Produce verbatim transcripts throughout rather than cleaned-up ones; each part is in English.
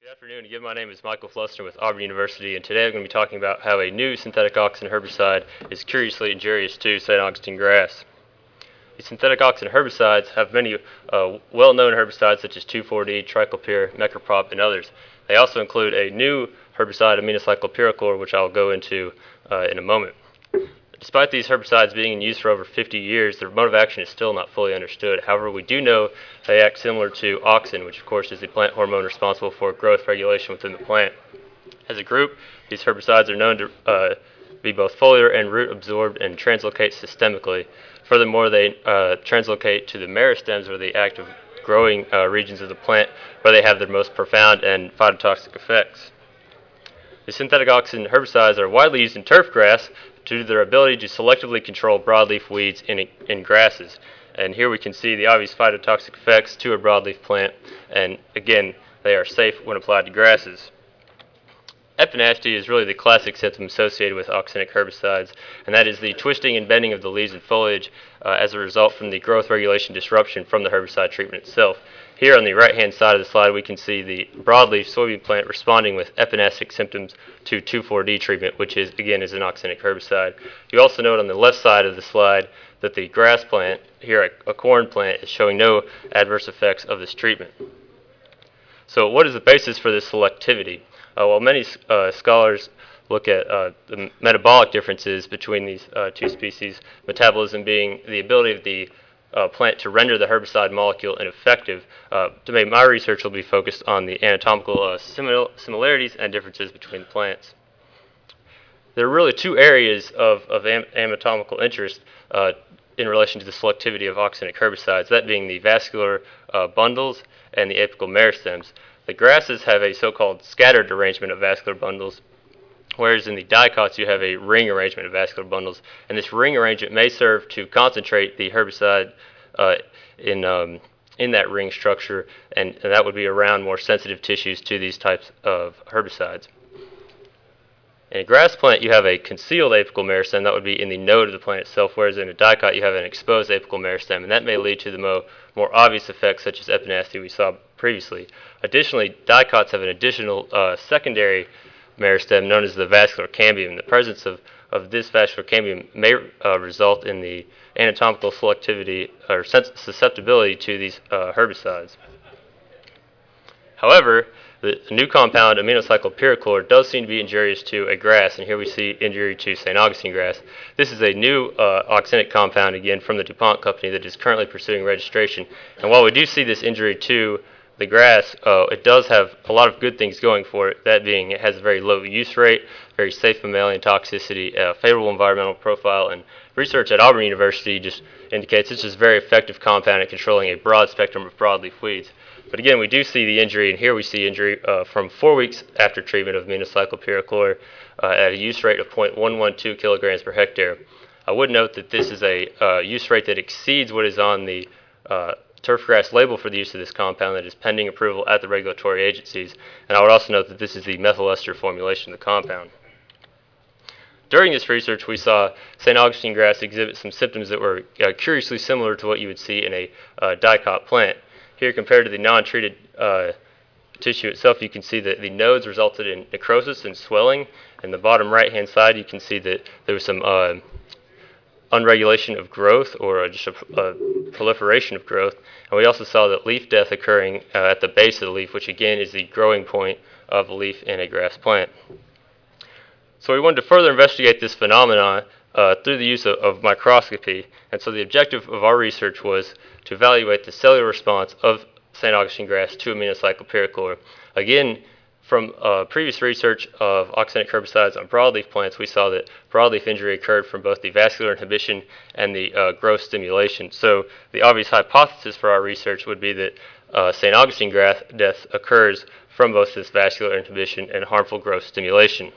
afternoon. Again, my name is Michael Fluster with Auburn University, and today I'm going to be talking about how a new synthetic auxin herbicide is curiously injurious to Saint Augustine grass. The synthetic auxin herbicides have many uh, well-known herbicides such as two four D, triclopyr, mecoprop, and others. They also include a new herbicide, aminocyclopyrachlor, which I'll go into uh, in a moment. Despite these herbicides being in use for over fifty years, their mode of action is still not fully understood. However, we do know they act similar to auxin, which of course is the plant hormone responsible for growth regulation within the plant. As a group, these herbicides are known to uh, be both foliar and root absorbed and translocate systemically. Furthermore, they uh, translocate to the meristems, or the active growing uh, regions of the plant, where they have their most profound and phytotoxic effects. The synthetic auxin herbicides are widely used in turf grass due to their ability to selectively control broadleaf weeds in, in grasses. And here we can see the obvious phytotoxic effects to a broadleaf plant, and again, they are safe when applied to grasses. Epinasty is really the classic symptom associated with auxinic herbicides, and that is the twisting and bending of the leaves and foliage uh, as a result from the growth regulation disruption from the herbicide treatment itself. Here on the right-hand side of the slide, we can see the broadleaf soybean plant responding with epinastic symptoms to two four D treatment, which is, again, is an auxinic herbicide. You also note on the left side of the slide that the grass plant, here a, a corn plant, is showing no adverse effects of this treatment. So what is the basis for this selectivity? Uh, while many uh, scholars look at uh, the metabolic differences between these uh, two species, metabolism being the ability of the uh, plant to render the herbicide molecule ineffective, uh, to make my research will be focused on the anatomical uh, simil similarities and differences between the plants. There are really two areas of, of am anatomical interest uh, in relation to the selectivity of auxinic herbicides, that being the vascular uh, bundles and the apical meristems. The grasses have a so-called scattered arrangement of vascular bundles, whereas in the dicots you have a ring arrangement of vascular bundles, and this ring arrangement may serve to concentrate the herbicide uh, in, um, in that ring structure, and, and that would be around more sensitive tissues to these types of herbicides. In a grass plant, you have a concealed apical meristem that would be in the node of the plant itself, whereas in a dicot, you have an exposed apical meristem, and that may lead to the mo more obvious effects such as epinasty we saw previously. Additionally, dicots have an additional uh, secondary meristem known as the vascular cambium. The presence of, of this vascular cambium may uh, result in the anatomical selectivity or susceptibility to these uh, herbicides. However, the new compound, aminocyclopyrachlor, does seem to be injurious to a grass, and here we see injury to Saint Augustine grass. This is a new uh, auxinic compound, again, from the DuPont company that is currently pursuing registration. And while we do see this injury to the grass, uh, it does have a lot of good things going for it, that being it has a very low use rate, very safe mammalian toxicity, a favorable environmental profile, and research at Auburn University just indicates it's just a very effective compound at controlling a broad spectrum of broadleaf weeds. But again, we do see the injury, and here we see injury uh, from four weeks after treatment of aminocyclopyrachlor uh, at a use rate of zero point one one two kilograms per hectare. I would note that this is a uh, use rate that exceeds what is on the uh, turfgrass label for the use of this compound that is pending approval at the regulatory agencies. And I would also note that this is the methyl ester formulation of the compound. During this research, we saw Saint Augustine grass exhibit some symptoms that were uh, curiously similar to what you would see in a uh, dicot plant. Here, compared to the non-treated uh, tissue itself, you can see that the nodes resulted in necrosis and swelling. In the bottom right-hand side, you can see that there was some uh, unregulation of growth, or uh, just a, a proliferation of growth. And we also saw that leaf death occurring uh, at the base of the leaf, which again is the growing point of a leaf in a grass plant. So we wanted to further investigate this phenomenon uh, through the use of, of microscopy. And so the objective of our research was to evaluate the cellular response of Saint Augustine grass to aminocyclopyrachlor. Again, from uh, previous research of auxinic herbicides on broadleaf plants, we saw that broadleaf injury occurred from both the vascular inhibition and the uh, growth stimulation. So the obvious hypothesis for our research would be that uh, Saint Augustine grass death occurs from both this vascular inhibition and harmful growth stimulation.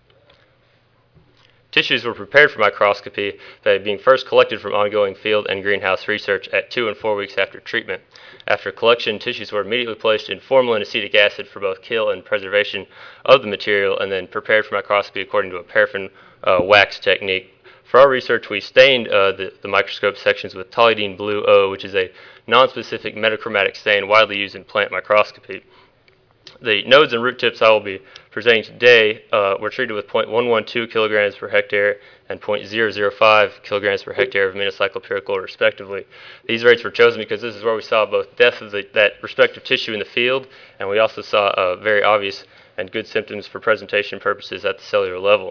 Tissues were prepared for microscopy by being first collected from ongoing field and greenhouse research at two and four weeks after treatment. After collection, tissues were immediately placed in formalin acetic acid for both kill and preservation of the material, and then prepared for microscopy according to a paraffin uh, wax technique. For our research, we stained uh, the, the microscope sections with toluidine blue O, which is a nonspecific metachromatic stain widely used in plant microscopy. The nodes and root tips I will be presenting today uh, were treated with zero point one one two kilograms per hectare and zero point zero zero five kilograms per hectare of minocyclopyrrole respectively. These rates were chosen because this is where we saw both death of the, that respective tissue in the field, and we also saw uh, very obvious and good symptoms for presentation purposes at the cellular level.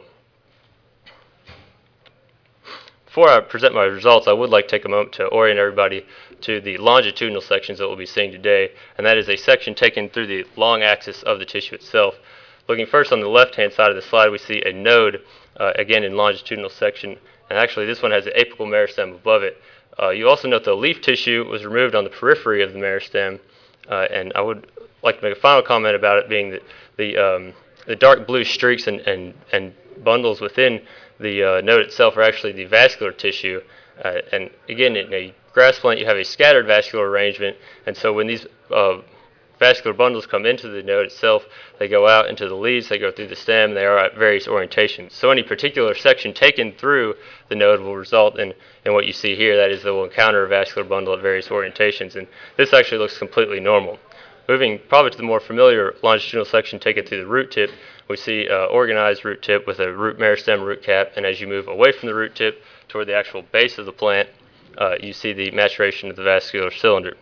Before I present my results, I would like to take a moment to orient everybody to the longitudinal sections that we'll be seeing today, and that is a section taken through the long axis of the tissue itself. Looking first on the left-hand side of the slide, we see a node, uh, again in longitudinal section, and actually this one has an apical meristem above it. Uh, you also note the leaf tissue was removed on the periphery of the meristem, uh, and I would like to make a final comment about it being that the, um, the dark blue streaks and, and, and bundles within the uh, node itself are actually the vascular tissue, uh, and again in a grass plant you have a scattered vascular arrangement, and so when these uh, vascular bundles come into the node itself, they go out into the leaves, they go through the stem, they are at various orientations. So any particular section taken through the node will result in, in what you see here, that is they will encounter a vascular bundle at various orientations, and this actually looks completely normal. Moving probably to the more familiar longitudinal section taken through the root tip, we see uh, organized root tip with a root meristem root cap, and as you move away from the root tip toward the actual base of the plant, uh, you see the maturation of the vascular cylinder.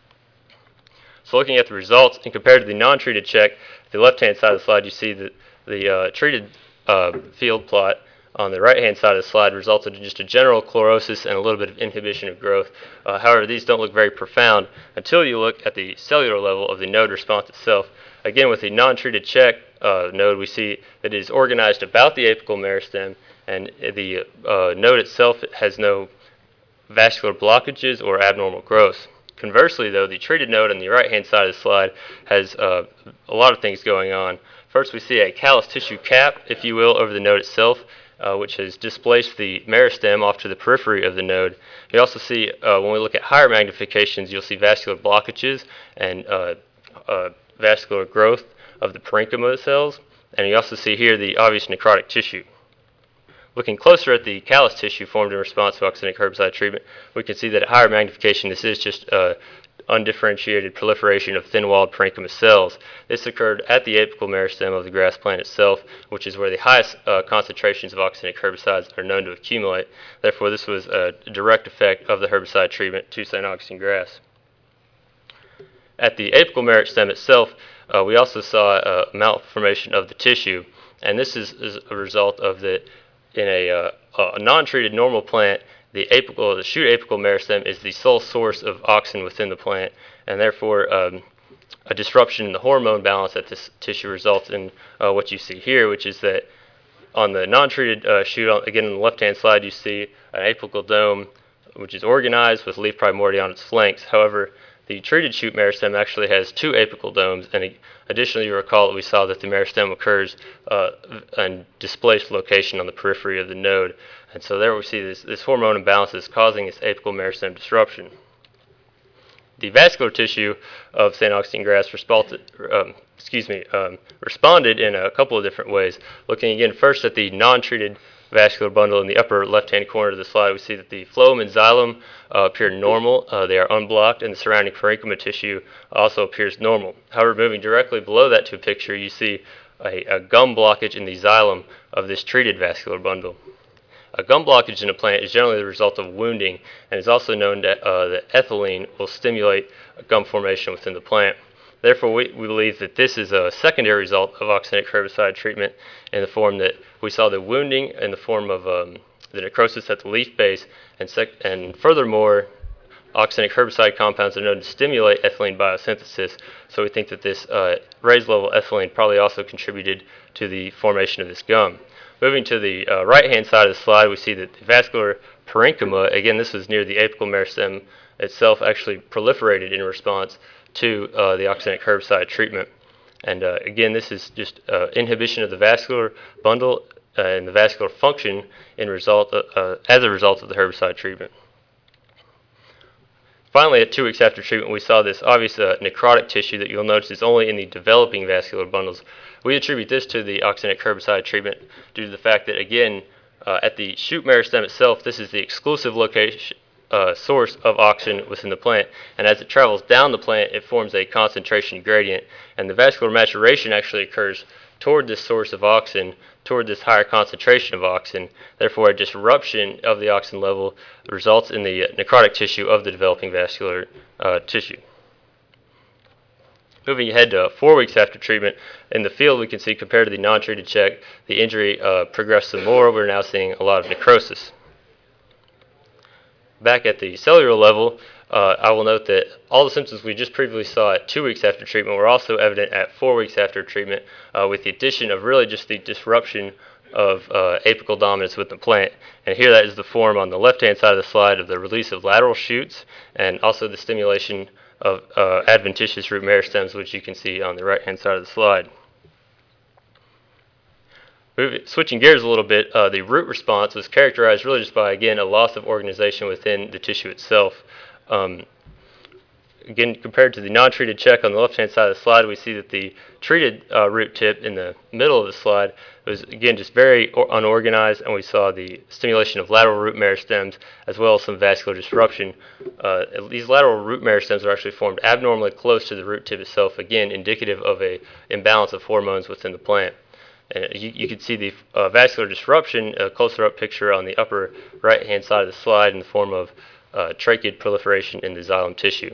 So looking at the results, and compared to the non-treated check, the left-hand side of the slide, you see that the uh, treated uh, field plot on the right-hand side of the slide resulted in just a general chlorosis and a little bit of inhibition of growth. Uh, however, these don't look very profound until you look at the cellular level of the node response itself. Again, with the non-treated check uh, node, we see that it is organized about the apical meristem, and the uh, node itself has no vascular blockages or abnormal growth. Conversely, though, the treated node on the right-hand side of the slide has uh, a lot of things going on. First, we see a callus tissue cap, if you will, over the node itself, uh, which has displaced the meristem off to the periphery of the node. You also see, uh, when we look at higher magnifications, you'll see vascular blockages and uh, uh, vascular growth of the parenchyma cells, and you also see here the obvious necrotic tissue. Looking closer at the callus tissue formed in response to oxalic herbicide treatment, we can see that at higher magnification, this is just uh, undifferentiated proliferation of thin-walled parenchyma cells. This occurred at the apical meristem of the grass plant itself, which is where the highest uh, concentrations of oxalic herbicides are known to accumulate. Therefore, this was a direct effect of the herbicide treatment to Saint Augustine grass. At the apical meristem itself, uh, we also saw a malformation of the tissue, and this is, is a result of the In a, uh, a non-treated normal plant, the apical, the shoot apical meristem is the sole source of auxin within the plant, and therefore um, a disruption in the hormone balance at this tissue results in uh, what you see here, which is that on the non-treated uh, shoot, again on the left-hand slide, you see an apical dome, which is organized with leaf primordia on its flanks. However, the treated shoot meristem actually has two apical domes, and additionally, you recall that we saw that the meristem occurs uh, in displaced location on the periphery of the node. And so there we see this, this hormone imbalance is causing this apical meristem disruption. The vascular tissue of Saint Augustine grass responded, um, excuse me, um, responded in a couple of different ways. Looking again first at the non-treated vascular bundle in the upper left-hand corner of the slide, we see that the phloem and xylem uh, appear normal. Uh, they are unblocked, and the surrounding parenchyma tissue also appears normal. However, moving directly below that to a picture, you see a, a gum blockage in the xylem of this treated vascular bundle. A gum blockage in a plant is generally the result of wounding, and is also known that, uh, that ethylene will stimulate gum formation within the plant. Therefore, we, we believe that this is a secondary result of oxalic herbicide treatment in the form that we saw the wounding in the form of um, the necrosis at the leaf base, and, sec- and furthermore, oxalic herbicide compounds are known to stimulate ethylene biosynthesis, so we think that this uh, raised level ethylene probably also contributed to the formation of this gum. Moving to the uh, right-hand side of the slide, we see that the vascular parenchyma, again, this was near the apical meristem itself, actually proliferated in response to uh, the oxalic herbicide treatment. And uh, again, this is just uh, inhibition of the vascular bundle uh, and the vascular function in result of, uh, as a result of the herbicide treatment. Finally, at two weeks after treatment, we saw this obvious uh, necrotic tissue that you'll notice is only in the developing vascular bundles. We attribute this to the oxalic herbicide treatment due to the fact that, again, uh, at the shoot meristem itself, this is the exclusive location uh, source of oxygen within the plant, and as it travels down the plant, it forms a concentration gradient, and the vascular maturation actually occurs toward this source of oxygen, toward this higher concentration of oxygen. Therefore, a disruption of the oxygen level results in the necrotic tissue of the developing vascular uh, tissue. Moving ahead to four weeks after treatment, in the field we can see compared to the non-treated check, the injury uh, progressed some more. We're now seeing a lot of necrosis. Back at the cellular level, uh, I will note that all the symptoms we just previously saw at two weeks after treatment were also evident at four weeks after treatment, uh, with the addition of really just the disruption of uh, apical dominance with the plant. And here that is the form on the left-hand side of the slide of the release of lateral shoots and also the stimulation of uh, adventitious root meristems, which you can see on the right-hand side of the slide. Moving, switching gears a little bit, uh, the root response was characterized really just by, again, a loss of organization within the tissue itself. Um, again, compared to the non-treated check on the left-hand side of the slide, we see that the treated uh, root tip in the middle of the slide was, again, just very unorganized, and we saw the stimulation of lateral root meristems as well as some vascular disruption. Uh, these lateral root meristems are actually formed abnormally close to the root tip itself, again, indicative of an imbalance of hormones within the plant. And you, you can see the uh, vascular disruption, a closer up picture on the upper right-hand side of the slide in the form of uh, tracheid proliferation in the xylem tissue.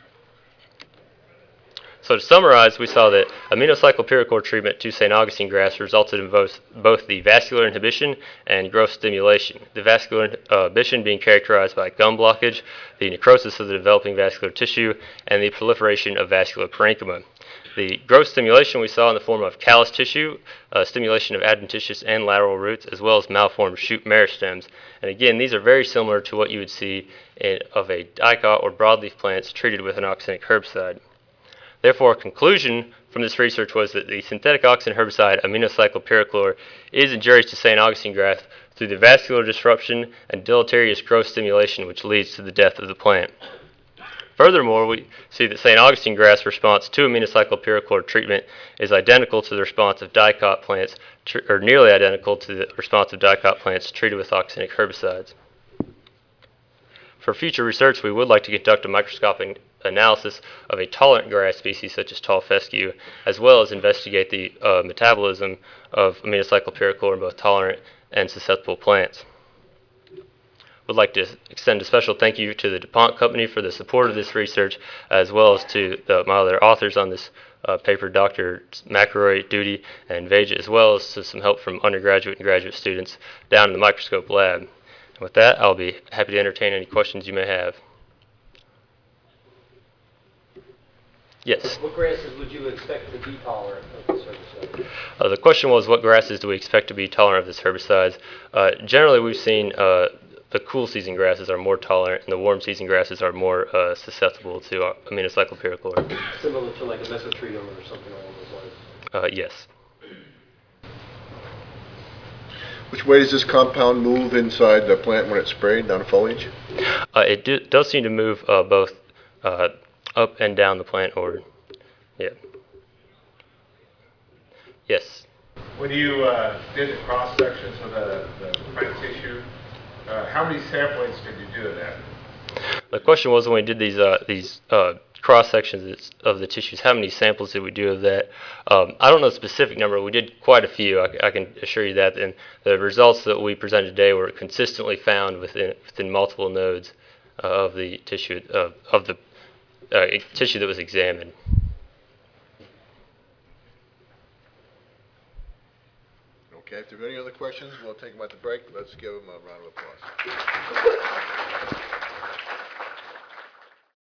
So to summarize, we saw that aminocyclopyrrolachlor treatment to Saint Augustine grafts resulted in both, both the vascular inhibition and growth stimulation. The vascular inhibition being characterized by gum blockage, the necrosis of the developing vascular tissue, and the proliferation of vascular parenchyma. The growth stimulation we saw in the form of callus tissue, uh, stimulation of adventitious and lateral roots, as well as malformed shoot meristems. And again, these are very similar to what you would see in, of a dicot or broadleaf plants treated with an oxenic herbicide. Therefore, a conclusion from this research was that the synthetic auxin herbicide aminocyclopyrrolachlor is injurious to Saint Augustine graft through the vascular disruption and deleterious growth stimulation, which leads to the death of the plant. Furthermore, we see that Saint Augustine graft's response to aminocyclopyrrolachlor treatment is identical to the response of dicot plants, or nearly identical to the response of dicot plants treated with oxenic herbicides. For future research, we would like to conduct a microscopic analysis of a tolerant grass species such as tall fescue, as well as investigate the uh, metabolism of aminocyclopyrrolachlor in both tolerant and susceptible plants. Would like to extend a special thank you to the DuPont Company for the support of this research, as well as to the, my other authors on this uh, paper, Doctor McElroy, Duty, and Veja, as well as to some help from undergraduate and graduate students down in the microscope lab. And with that, I'll be happy to entertain any questions you may have. Yes? What grasses would you expect to be tolerant of this herbicide? Uh, the question was, what grasses do we expect to be tolerant of this herbicide? Uh, generally, we've seen uh, the cool season grasses are more tolerant, and the warm season grasses are more uh, susceptible to uh, aminocyclopyrrolachlor. Similar to like a mesotritum or something along those lines? Uh, yes. Which way does this compound move inside the plant when it's sprayed down the foliage? Uh, it do, does seem to move uh, both uh, up and down the plant, or, yeah. Yes? When you uh, did the cross sections of the, the plant tissue, uh, how many samplings did you do of that? The question was, when we did these uh, these uh, cross sections of the tissues, how many samples did we do of that? Um, I don't know the specific number. We did quite a few. I, I can assure you that. And the results that we presented today were consistently found within within multiple nodes uh, of the tissue of of the uh, tissue that was examined. Okay, if there are any other questions, we'll take them at the break. Let's give them a round of applause.